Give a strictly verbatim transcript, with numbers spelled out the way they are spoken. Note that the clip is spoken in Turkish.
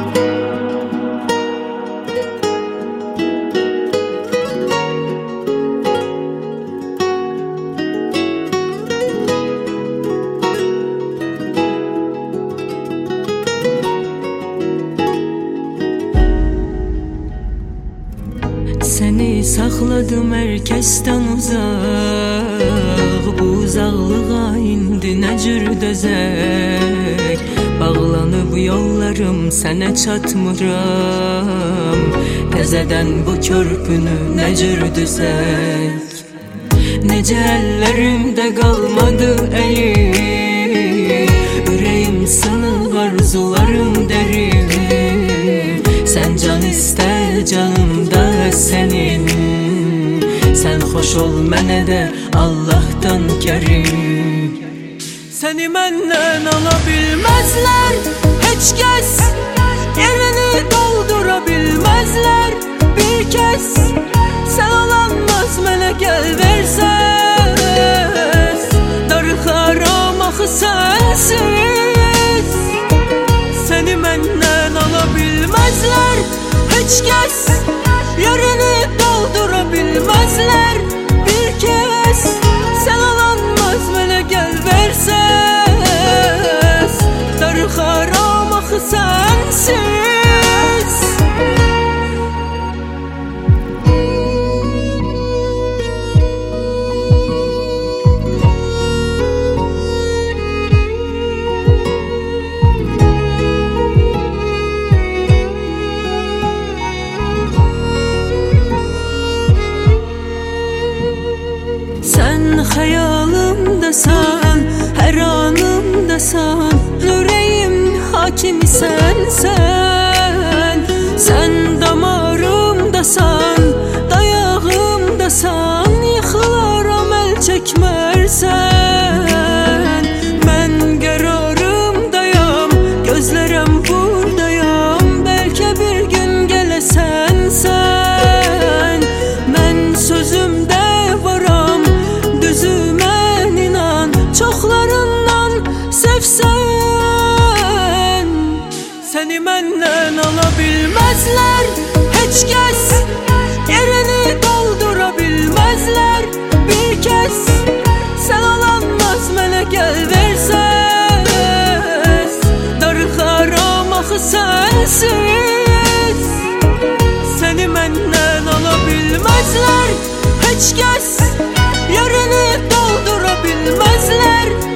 Seni sakladım herkesten uzak, bu uzaklığa indi ne cür dözek. Bağlanıp yollarım sene çatmıram, tezeden bu körpünü ne cür düzek. Nece ellerimde kalmadı elim, yüreğim sınık arzularım derin. Sen can iste canım da senin, sen hoş ol mene de Allah'tan kerim. Seni menden alabilmezler hiç kez, yerini doldurabilmezler bir kez. Sen alanmaz mene gel verses, darıklar amahı sensiz. Seni menden alabilmezler hiç kez, yerini doldurabilmezler bir kez. Sen alanmaz mene gel verses, darıklar amahı sensiz. Sen hayalımdasan, her anımdasan, yüreğim hakimi sen sen. Sen damarımdasan, dayağımdasan, yıkılaram el çekmersen. Ben kararımdayam, gözlerim buradayam, belki bir gün gelesen sen. Ben sözümde varam, düzümen inan, çoklarından sevsen. Seni menden alabilmezler hiç kez, yerini doldurabilmezler bir kez. Sen alanmaz mene gel verses, darıklar amahı sensiz. Seni menden alabilmezler hiç kez, yerini doldurabilmezler